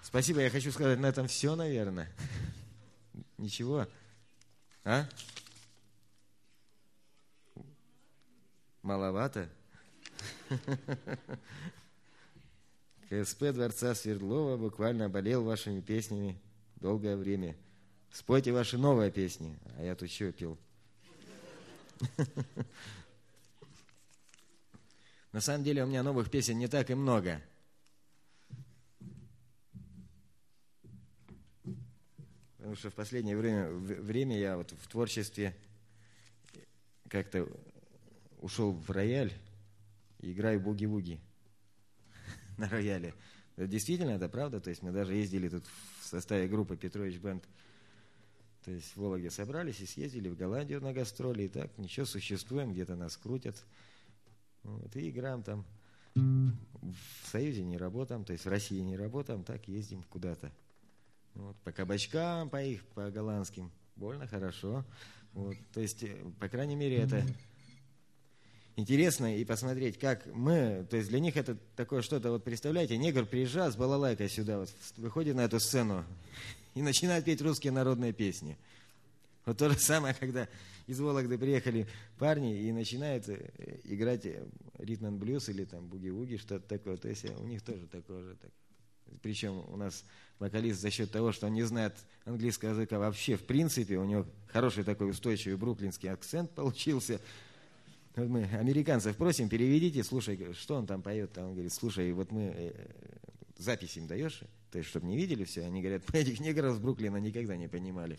Спасибо, я хочу сказать, на этом все, наверное. Ничего. А? Маловато? КСП Дворца Свердлова буквально болел вашими песнями долгое время. Спойте ваши новые песни, а я тут что пел? На самом деле у меня новых песен не так и много. Потому что в последнее время я вот в творчестве как-то ушел в рояль и играю буги-вуги на рояле. Действительно, это правда. То есть мы даже ездили тут в составе группы Петрович Бенд. То есть в Вологде собрались и съездили в Голландию на гастроли. И так, ничего, существуем, где-то нас крутят. Вот, и играем там. В Союзе не работаем, то есть в России не работаем, так ездим куда-то. Вот, по кабачкам, по голландским. Больно хорошо. Вот, то есть, по крайней мере, это интересно и посмотреть, как мы, то есть для них это такое что-то, вот представляете, негр приезжает с балалайкой сюда, вот, выходит на эту сцену и начинает петь русские народные песни. Вот то же самое, когда из Вологды приехали парни и начинают играть ритм-н-блюз или там буги-вуги, что-то такое. То есть у них тоже такое же. Так. Причем у нас вокалист за счет того, что он не знает английского языка вообще, в принципе, у него хороший такой устойчивый бруклинский акцент получился. Вот мы американцев просим, переведите, слушай, что он там поет. Он говорит, слушай, вот мы запись им даешь, то есть, чтобы не видели все. Они говорят, мы этих негров с Бруклина никогда не понимали.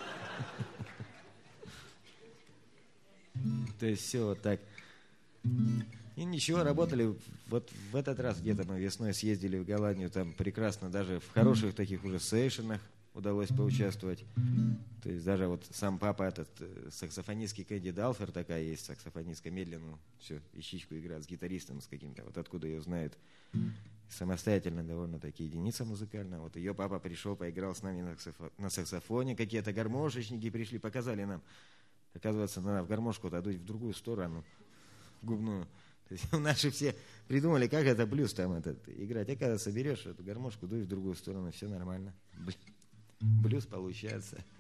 То есть все вот так. И ничего, работали. Вот в этот раз где-то мы весной съездили в Голландию, там прекрасно, даже в хороших таких уже сейшенах удалось поучаствовать. То есть даже вот сам папа, этот саксофонистский Кэнди Далфер, такая есть саксофонистка, медленно все, ищичку играет с гитаристом, с каким-то, вот откуда ее знает. Самостоятельно довольно-таки единица музыкальная. Вот ее папа пришел, поиграл с нами на саксофоне, какие-то гармошечники пришли, показали нам. Оказывается, надо в гармошку-то дуть в другую сторону, в губную. То есть наши все придумали, как это блюз там играть. Оказывается, берешь эту гармошку, дуй в другую сторону, все нормально. Блюз получается.